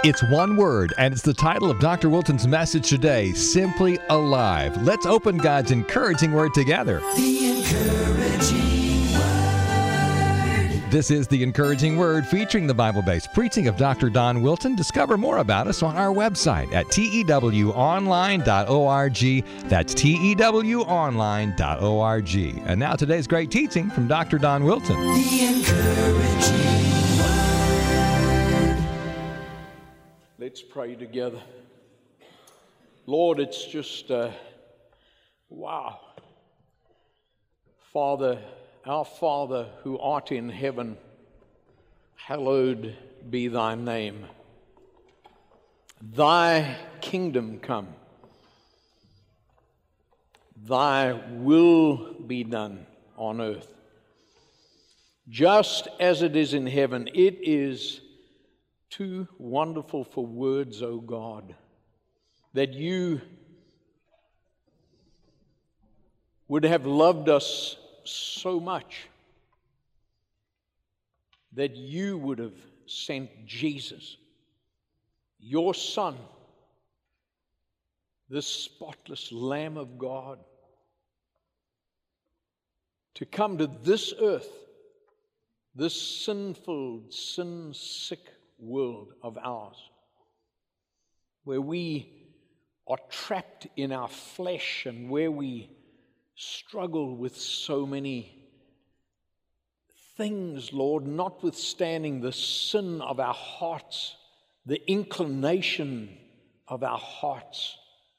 It's one word, and it's the title of Dr. Wilton's message today, Simply Alive. Let's open God's encouraging word together. The encouraging word. This is the encouraging word featuring the Bible-based preaching of Dr. Don Wilton. Discover more about us on our website at tewonline.org. That's tewonline.org. And now today's great teaching from Dr. Don Wilton. The encouraging word. Let's pray together. Lord, it's just, wow. Father, our Father who art in heaven, hallowed be thy name. Thy kingdom come. Thy will be done on earth. Just as it is in heaven, it is too wonderful for words, O God, that you would have loved us so much that you would have sent Jesus, your Son, the spotless Lamb of God, to come to this earth, this sinful, sin-sick world of ours, where we are trapped in our flesh and where we struggle with so many things, Lord, notwithstanding the sin of our hearts, the inclination of our hearts.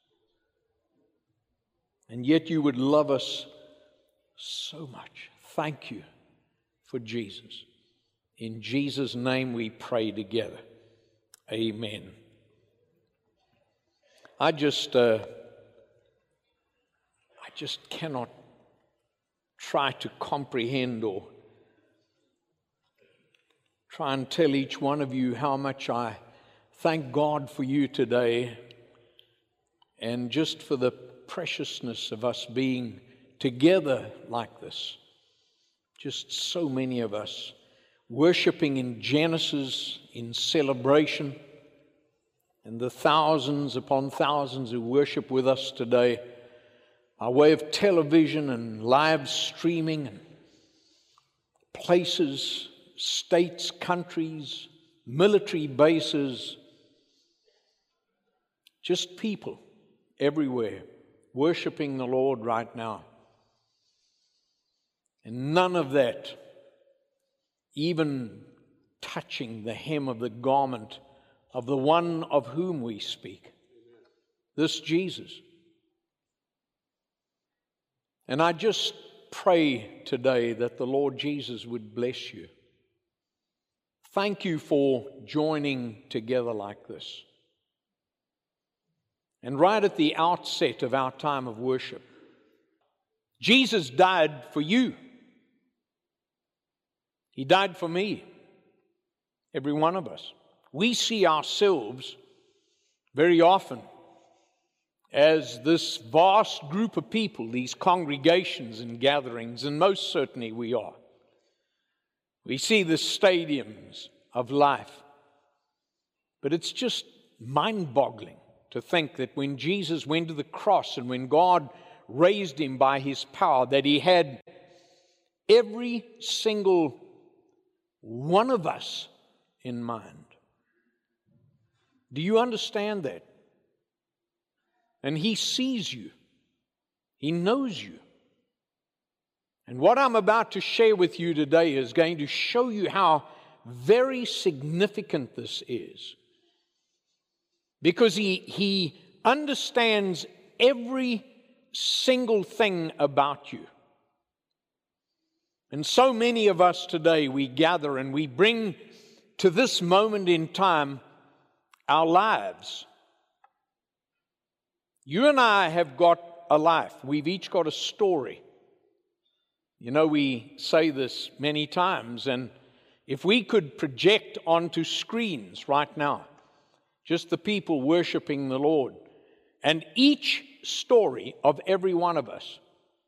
And yet you would love us so much. Thank you for Jesus. In Jesus' name we pray together. Amen. I just cannot try to comprehend or try and tell each one of you how much I thank God for you today, and just for the preciousness of us being together like this. Just so many of us worshiping in Genesis, in celebration, and the thousands upon thousands who worship with us today, our way of television and live streaming, and places, states, countries, military bases, just people everywhere worshiping the Lord right now. And none of that even touching the hem of the garment of the one of whom we speak, this Jesus. And I just pray today that the Lord Jesus would bless you. Thank you for joining together like this. And right at the outset of our time of worship, Jesus died for you. He died for me, every one of us. We see ourselves very often as this vast group of people, these congregations and gatherings, and most certainly we are. We see the stadiums of life. But it's just mind-boggling to think that when Jesus went to the cross and when God raised him by his power, that he had every single one of us in mind. Do you understand that? And he sees you. He knows you. And what I'm about to share with you today is going to show you how very significant this is. Because he understands every single thing about you. And so many of us today, we gather and we bring to this moment in time our lives. You and I have got a life. We've each got a story. You know, we say this many times, and if we could project onto screens right now, just the people worshiping the Lord, and each story of every one of us,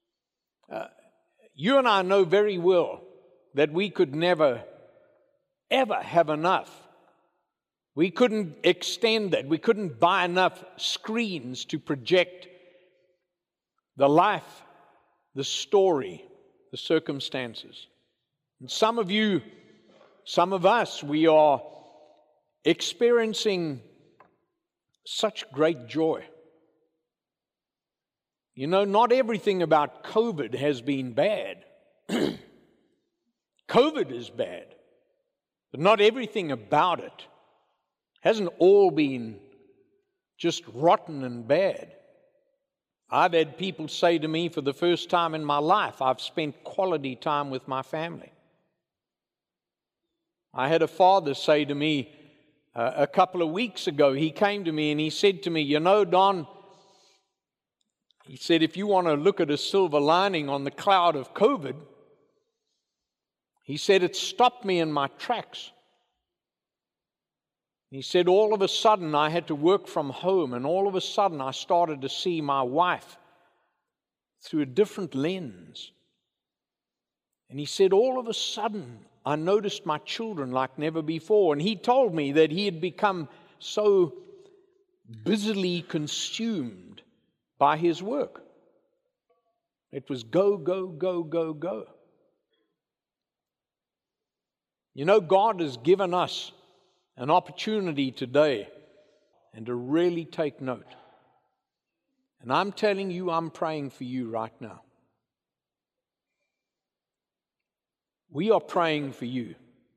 you and I know very well that we could never, ever have enough We couldn't extend that. We couldn't buy enough screens to project the life, the story, the circumstances. And some of you, some of us, we are experiencing such great joy. You know, not everything about COVID has been bad. COVID is bad, but not everything about it hasn't all been just rotten and bad. I've had people say to me, for the first time in my life, I've spent quality time with my family. I had a father say to me a couple of weeks ago, he came to me and he said to me, you know, Don, he said, if you want to look at a silver lining on the cloud of COVID, he said, it stopped me in my tracks. He said, all of a sudden I had to work from home, and all of a sudden I started to see my wife through a different lens. And he said, all of a sudden I noticed my children like never before. And he told me that he had become so busily consumed by his work. It was go, go, go, go, go. You know, God has given us an opportunity today and to really take note. And I'm telling you, I'm praying for you right now. We are praying for you.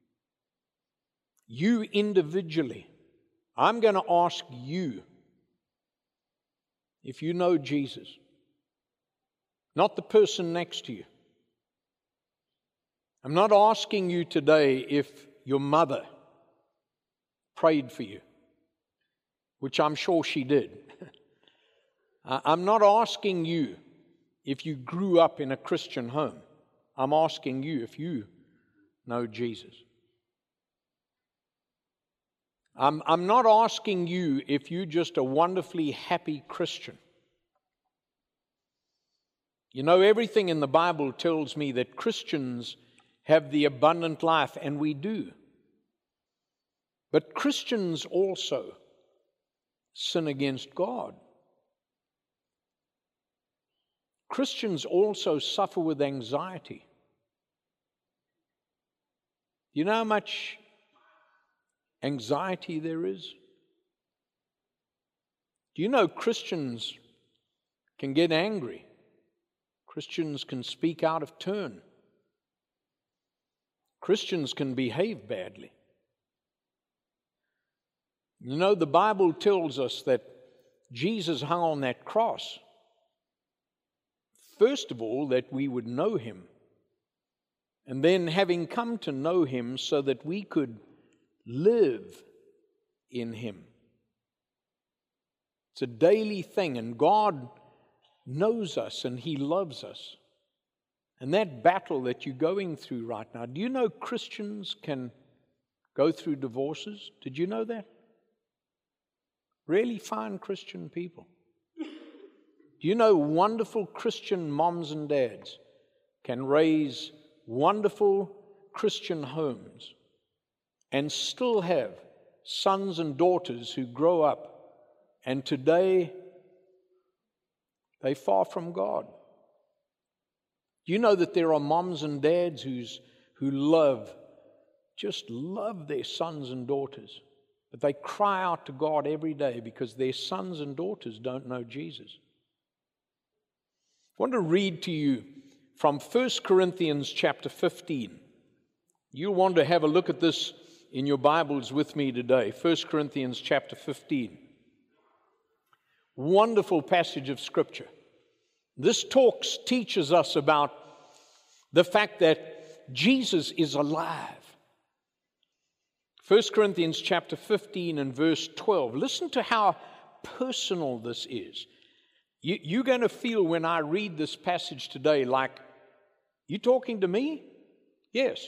You individually. I'm going to ask you if you know Jesus, not the person next to you. I'm not asking you today if your mother prayed for you, which I'm sure she did. I'm not asking you if you grew up in a Christian home. I'm asking you if you know Jesus. I'm not asking you if you're just a wonderfully happy Christian. You know, everything in the Bible tells me that Christians have the abundant life, and we do. But Christians also sin against God. Christians also suffer with anxiety. Do you know how much anxiety there is? Do you know Christians can get angry? Christians can speak out of turn. Christians can behave badly. You know, the Bible tells us that Jesus hung on that cross, first of all, that we would know Him, and then having come to know Him so that we could live in Him. It's a daily thing, and God knows us and He loves us. And that battle that you're going through right now, do you know Christians can go through divorces? Did you know that? Really fine Christian people. Do you know wonderful Christian moms and dads can raise wonderful Christian homes and still have sons and daughters who grow up and today they're far from God? Do you know that there are moms and dads who just love their sons and daughters, but they cry out to God every day because their sons and daughters don't know Jesus? I want to read to you from 1 Corinthians chapter 15. You'll want to have a look at this in your Bibles with me today. 1 Corinthians chapter 15. Wonderful passage of Scripture. This teaches us about the fact that Jesus is alive. 1 Corinthians chapter 15 and verse 12. Listen to how personal this is. You're going to feel when I read this passage today like, you talking to me? Yes.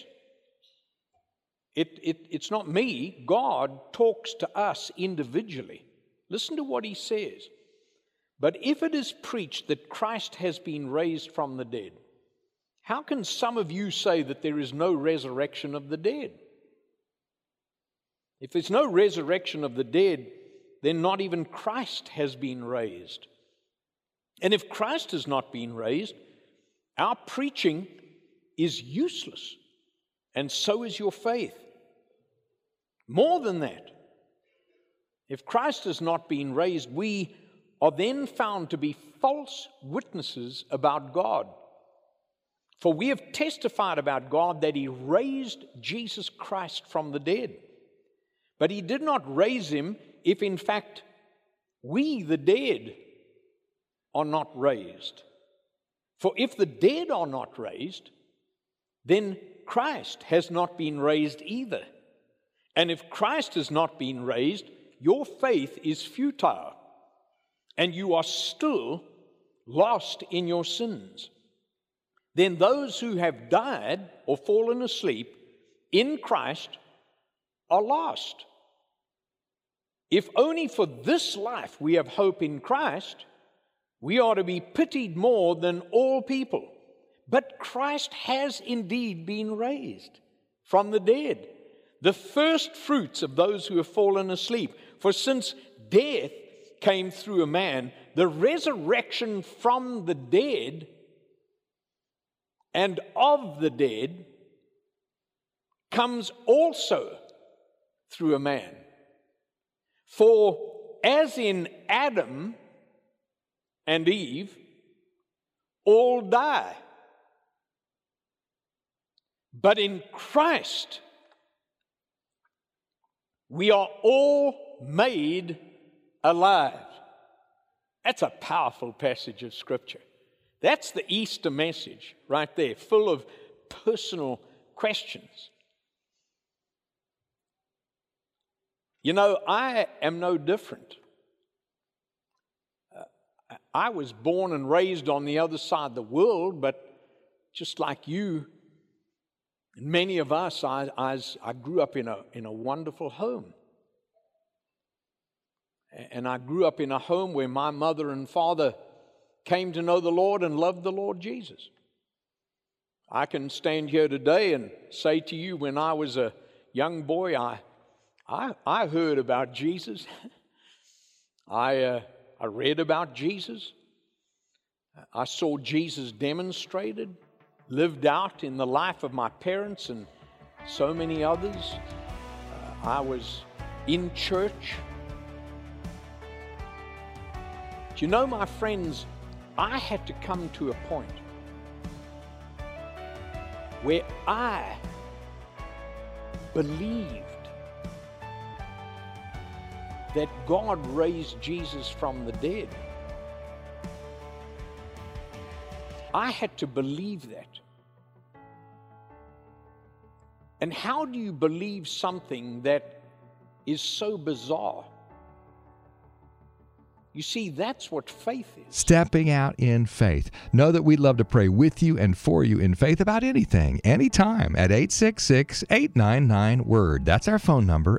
It's not me. God talks to us individually. Listen to what he says. But if it is preached that Christ has been raised from the dead, how can some of you say that there is no resurrection of the dead? If there's no resurrection of the dead, then not even Christ has been raised. And if Christ has not been raised, our preaching is useless, and so is your faith. More than that, if Christ has not been raised, we are then found to be false witnesses about God. For we have testified about God that He raised Jesus Christ from the dead. But He did not raise Him if in fact we, the dead, are not raised. For if the dead are not raised, then Christ has not been raised either. And if Christ has not been raised, your faith is futile, and you are still lost in your sins. Then those who have died or fallen asleep in Christ are lost. If only for this life we have hope in Christ, we are to be pitied more than all people. But Christ has indeed been raised from the dead, the first fruits of those who have fallen asleep. For since death came through a man, the resurrection from the dead and of the dead comes also through a man. For as in Adam and Eve, all die. But in Christ, we are all made alive. That's a powerful passage of Scripture. That's the Easter message right there, full of personal questions. You know, I am no different. I was born and raised on the other side of the world, but just like you and many of us, I grew up in a wonderful home. And I grew up in a home where my mother and father came to know the Lord and loved the Lord Jesus. I can stand here today and say to you, when I was a young boy, I heard about Jesus. I read about Jesus. I saw Jesus demonstrated, lived out in the life of my parents and so many others. I was in church. Do you know, my friends, I had to come to a point where I believed that God raised Jesus from the dead. I had to believe that. And how do you believe something that is so bizarre? You see, that's what faith is. Stepping out in faith. Know that we'd love to pray with you and for you in faith about anything, anytime at 866-899-WORD. That's our phone number,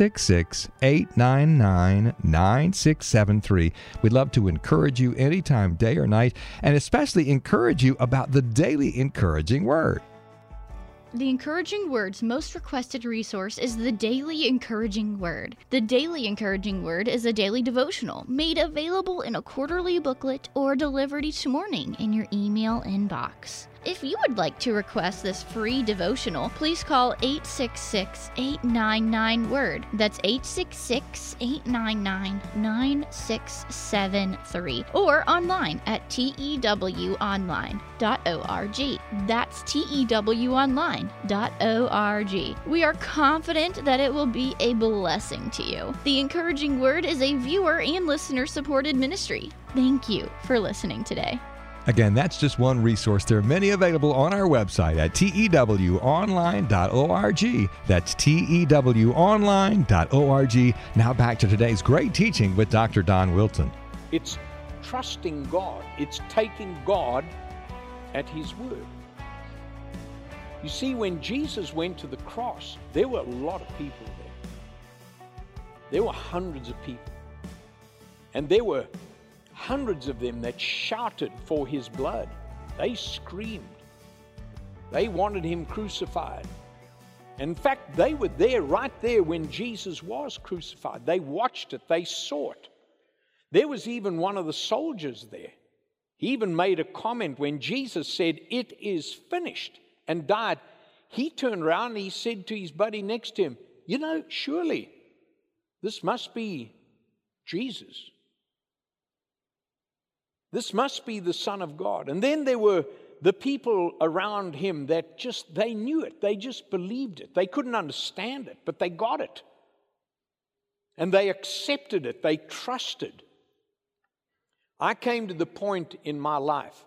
866-899-9673. We'd love to encourage you anytime, day or night, and especially encourage you about the daily encouraging word. The Encouraging Word's most requested resource is the Daily Encouraging Word. The Daily Encouraging Word is a daily devotional made available in a quarterly booklet or delivered each morning in your email inbox. If you would like to request this free devotional, please call 866-899-WORD. That's 866-899-9673. Or online at tewonline.org. That's tewonline.org. We are confident that it will be a blessing to you. The Encouraging Word is a viewer and listener-supported ministry. Thank you for listening today. Again, that's just one resource. There are many available on our website at tewonline.org. That's tewonline.org. Now back to today's great teaching with Dr. Don Wilton. It's trusting God. It's taking God at His word. You see, when Jesus went to the cross, there were a lot of people there. There were hundreds of people. And there were hundreds of them that shouted for His blood. They screamed. They wanted Him crucified. In fact, they were there, right there, when Jesus was crucified. They watched it. They saw it. There was even one of the soldiers there. He even made a comment when Jesus said, "It is finished," and died. He turned around and he said to his buddy next to him, "You know, surely this must be Jesus. This must be the Son of God." And then there were the people around him that they knew it. They just believed it. They couldn't understand it, but they got it. And they accepted it. They trusted. I came to the point in my life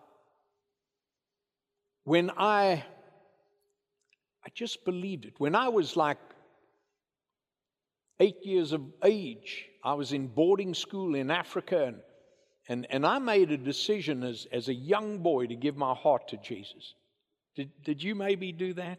when I just believed it. When I was like 8 years of age, I was in boarding school in Africa, and I made a decision as a young boy to give my heart to Jesus. Did you maybe do that?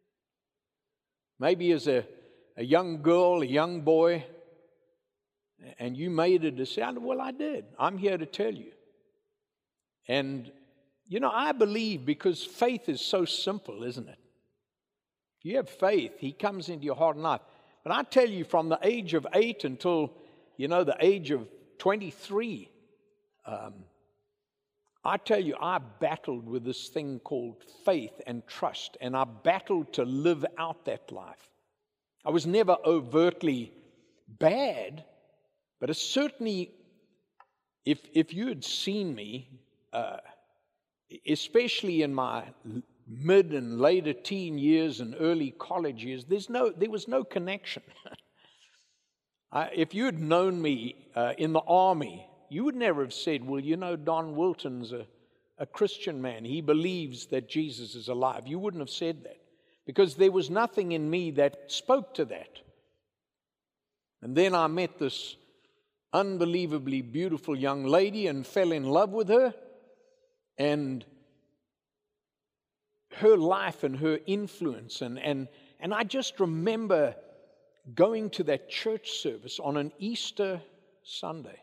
Maybe as a young girl, a young boy, and you made a decision. Well, I did. I'm here to tell you. And, you know, I believe, because faith is so simple, isn't it? If you have faith, He comes into your heart and life. But I tell you, from the age of 8 until, the age of 23, I tell you, I battled with this thing called faith and trust, and I battled to live out that life. I was never overtly bad, but it's certainly, if you had seen me, especially in my mid and later teen years and early college years, there was no connection. If you had known me in the army, you would never have said, "Well, Don Wilton's a Christian man. He believes that Jesus is alive." You wouldn't have said that, because there was nothing in me that spoke to that. And then I met this unbelievably beautiful young lady and fell in love with her, and her life and her influence. And I just remember going to that church service on an Easter Sunday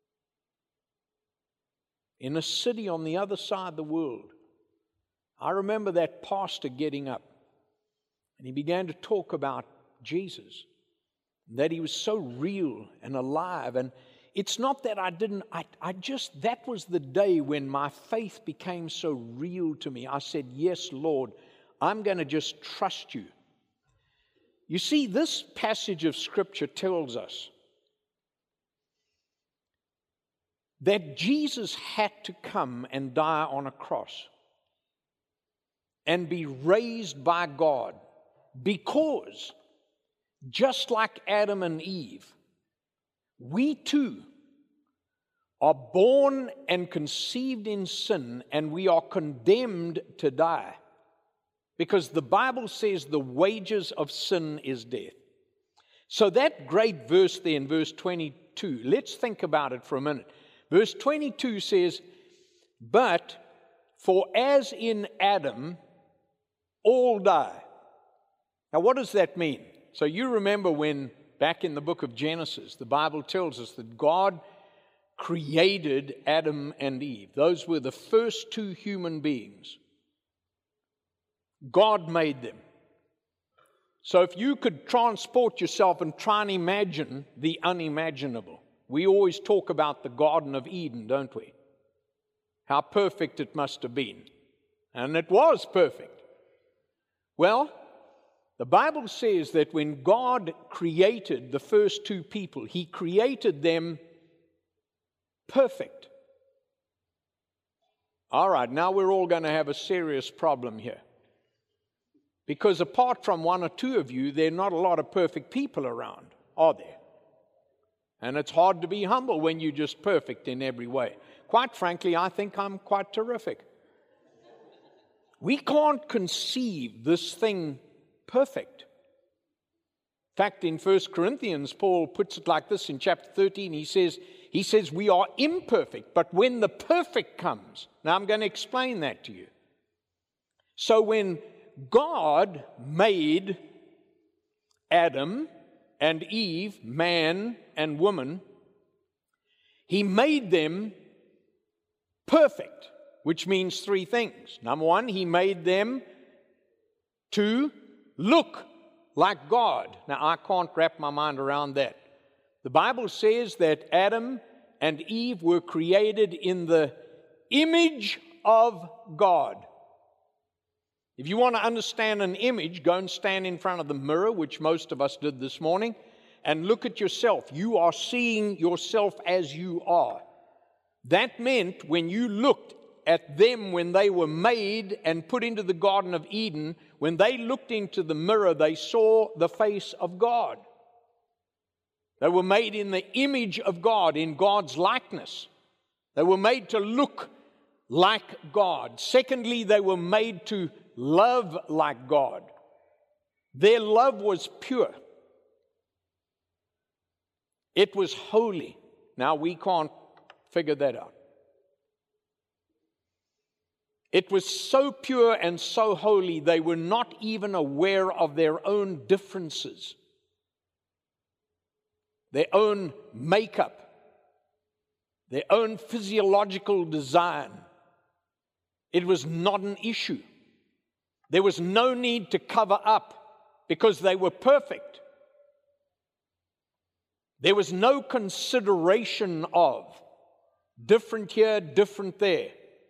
in a city on the other side of the world. I remember that pastor getting up, and he began to talk about Jesus, that He was so real and alive. And it's not that that was the day when my faith became so real to me. I said, "Yes, Lord, I'm going to just trust You." You see, this passage of Scripture tells us that Jesus had to come and die on a cross and be raised by God, because just like Adam and Eve, we too are born and conceived in sin, and we are condemned to die, because the Bible says the wages of sin is death. So that great verse there in verse 22, let's think about it for a minute. Verse 22 says, "But for as in Adam all die." Now, what does that mean? So you remember when, back in the book of Genesis, the Bible tells us that God created Adam and Eve. Those were the first two human beings. God made them. So if you could transport yourself and try and imagine the unimaginable. We always talk about the Garden of Eden, don't we? How perfect it must have been. And it was perfect. Well, the Bible says that when God created the first two people, He created them perfect. All right, now we're all going to have a serious problem here. Because apart from one or two of you, there are not a lot of perfect people around, are there? And it's hard to be humble when you're just perfect in every way. Quite frankly, I think I'm quite terrific. We can't conceive this thing perfect. In fact, in 1 Corinthians, Paul puts it like this in chapter 13. He says we are imperfect, but when the perfect comes. Now I'm going to explain that to you. So when God made Adam and Eve, man and woman, He made them perfect, which means three things. Number one, He made them to look like God. Now, I can't wrap my mind around that. The Bible says that Adam and Eve were created in the image of God. If you want to understand an image, go and stand in front of the mirror, which most of us did this morning, and look at yourself. You are seeing yourself as you are. That meant when you looked at them when they were made and put into the Garden of Eden, when they looked into the mirror, they saw the face of God. They were made in the image of God, in God's likeness. They were made to look like God. Secondly, they were made to love like God. Their love was pure. It was holy. Now, we can't figure that out. It was so pure and so holy, they were not even aware of their own differences, their own makeup, their own physiological design. It was not an issue. There was no need to cover up because they were perfect. There was no consideration of different here, different there.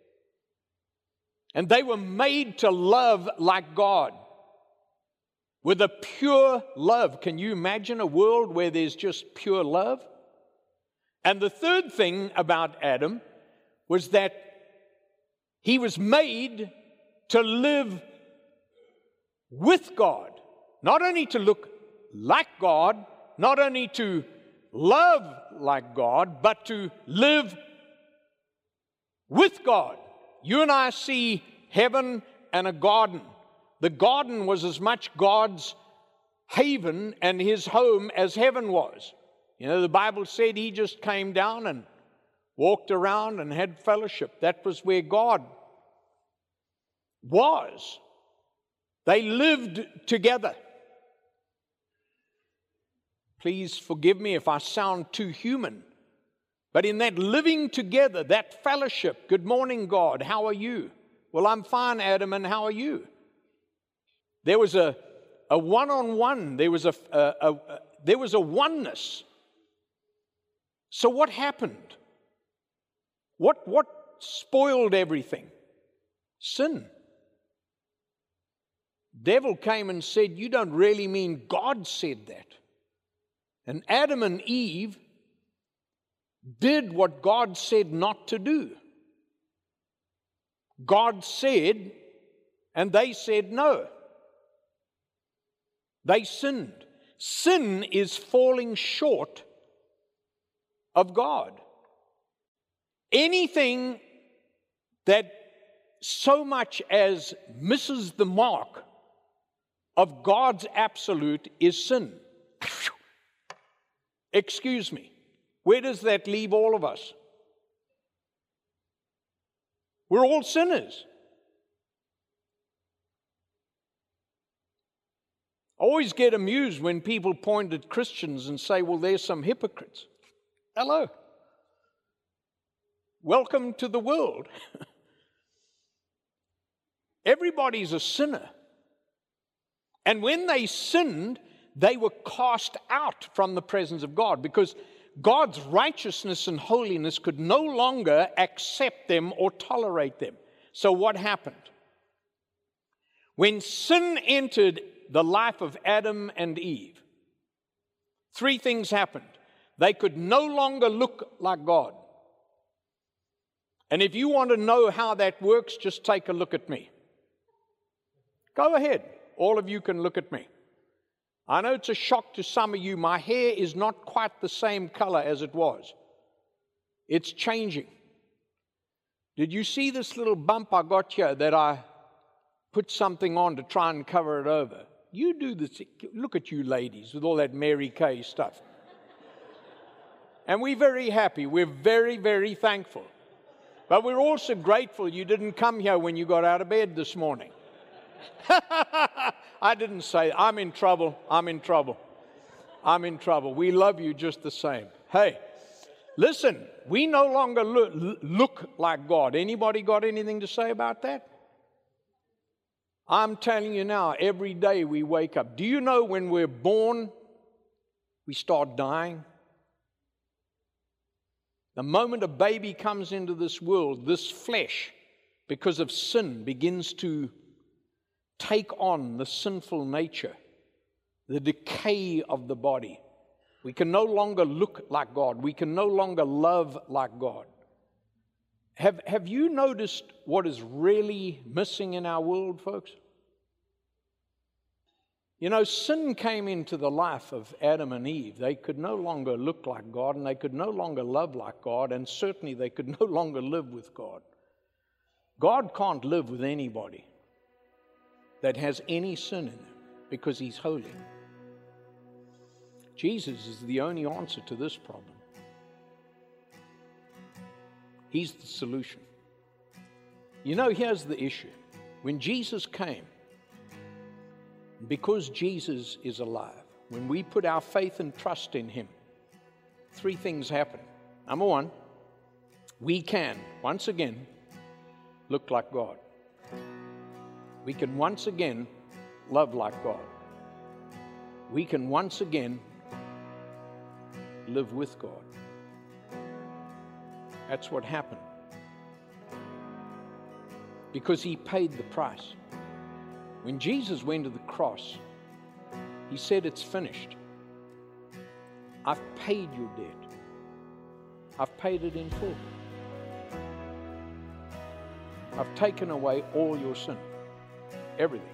And they were made to love like God, with a pure love. Can you imagine a world where there's just pure love? And the third thing about Adam was that he was made to live with God. Not only to look like God, not only to love like God, but to live with God. You and I see heaven and a garden. The garden was as much God's haven and his home as heaven was. You know, the Bible said he just came down and walked around and had fellowship. That was where God was. They lived together. Please forgive me if I sound too human. But in that living together, that fellowship, good morning, God, how are you? Well, I'm fine, Adam, and how are you? There was a one-on-one, there was a oneness. So what happened? What spoiled everything? Sin. Devil came and said, you don't really mean God said that. And Adam and Eve did what God said not to do. God said, and they said no. They sinned. Sin is falling short of God. Anything that so much as misses the mark of God's absolute is sin. Excuse me. Where does that leave all of us? We're all sinners. I always get amused when people point at Christians and say, well, there's some hypocrites. Hello. Welcome to the world. Everybody's a sinner. And when they sinned, they were cast out from the presence of God because God's righteousness and holiness could no longer accept them or tolerate them. So what happened? When sin entered the life of Adam and Eve, three things happened. They could no longer look like God. And if you want to know how that works, just take a look at me. Go ahead. All of you can look at me. I know it's a shock to some of you. My hair is not quite the same color as it was. It's changing. Did you see this little bump I got here that I put something on to try and cover it over? You do this. Look at you ladies with all that Mary Kay stuff. And we're very happy. We're very, very thankful. But we're also grateful you didn't come here when you got out of bed this morning. I didn't say, I'm in trouble. We love you just the same. Hey, listen, we no longer look like God. Anybody got anything to say about that? I'm telling you now, every day we wake up. Do you know when we're born, we start dying? The moment a baby comes into this world, this flesh, because of sin, begins to take on the sinful nature, the decay of the body. We can no longer look like God. We can no longer love like God. Have you noticed what is really missing in our world, folks? You know, sin came into the life of Adam and Eve. They could no longer look like God, and they could no longer love like God, and certainly they could no longer live with God. God can't live with anybody that has any sin in them because He's holy. Jesus is the only answer to this problem. He's the solution. You know, here's the issue. When Jesus came, because Jesus is alive, when we put our faith and trust in Him, three things happen. Number one, we can, once again, look like God. We can once again love like God. We can once again live with God. That's what happened. Because He paid the price. When Jesus went to the cross, He said, "It's finished. I've paid your debt. I've paid it in full. I've taken away all your sin." Everything.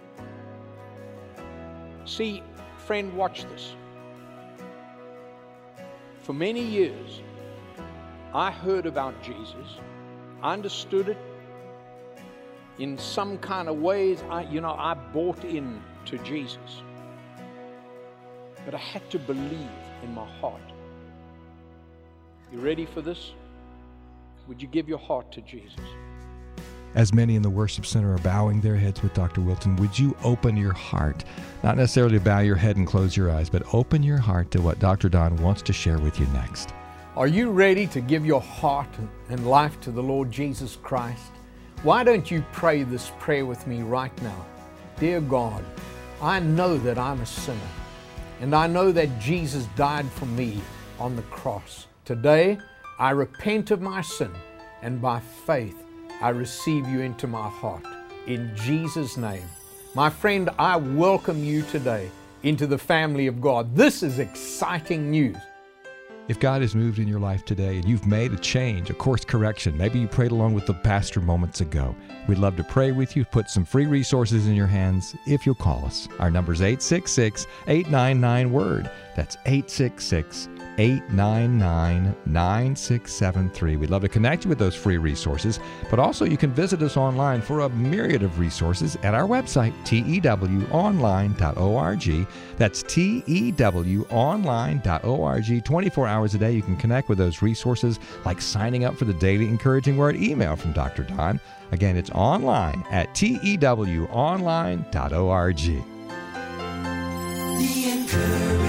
See, friend, watch this. For many years, I heard about Jesus. I understood it in some kind of ways. I bought in to Jesus. But I had to believe in my heart. You ready for this? Would you give your heart to Jesus? As many in the worship center are bowing their heads with Dr. Wilton, would you open your heart? Not necessarily bow your head and close your eyes, but open your heart to what Dr. Don wants to share with you next. Are you ready to give your heart and life to the Lord Jesus Christ? Why don't you pray this prayer with me right now? Dear God, I know that I'm a sinner, and I know that Jesus died for me on the cross. Today, I repent of my sin, and by faith, I receive you into my heart. In Jesus' name. My friend, I welcome you today into the family of God. This is exciting news. If God has moved in your life today and you've made a change, a course correction, maybe you prayed along with the pastor moments ago, we'd love to pray with you, put some free resources in your hands if you'll call us. Our number is 866-899-WORD. That's 866-899-9673. We'd love to connect you with those free resources, but also you can visit us online for a myriad of resources at our website, tewonline.org. That's tewonline.org. 24 hours a day you can connect with those resources, like signing up for the Daily Encouraging Word email from Dr. Don. Again, it's online at tewonline.org. The Encouraging